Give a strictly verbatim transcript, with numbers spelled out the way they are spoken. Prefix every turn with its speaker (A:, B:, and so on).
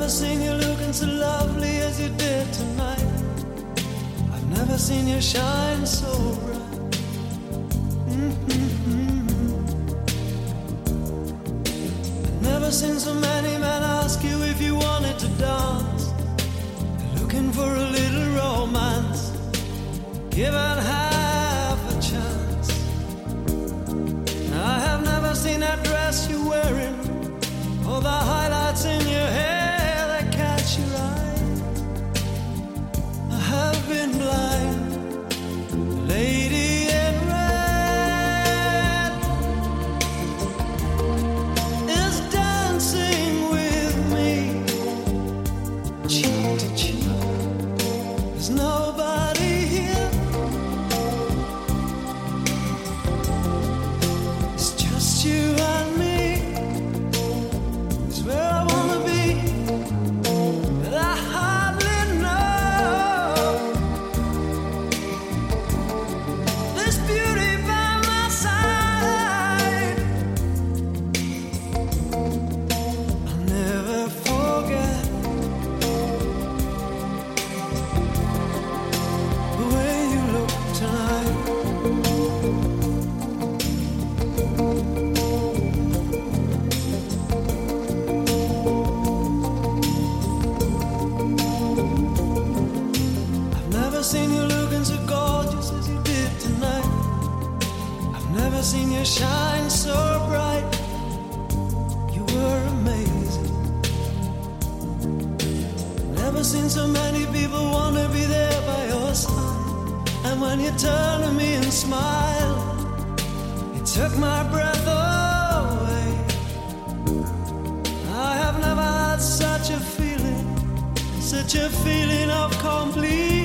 A: never seen you looking so lovely as you did tonight. I've never seen you shine so bright. Mm-hmm. I've never seen so many men ask you if you wanted to dance. They're looking for a little romance, given half a chance. I have never seen that dress you're wearing, or the highlights in your hair that catch your eye. I have been blind, lady in red is dancing with me, cheek to cheek. There's nobody here, it's just you and me. Where I wanna be, but I hardly know. This beauty by my side, I'll never forget the way you look tonight. Seen you looking so gorgeous as you did tonight. I've never seen you shine so bright. You were amazing. Never seen so many people want to be there by your side. And when you turn to me and smile, it took my breath away. I have never had such a feeling, such a feeling of complete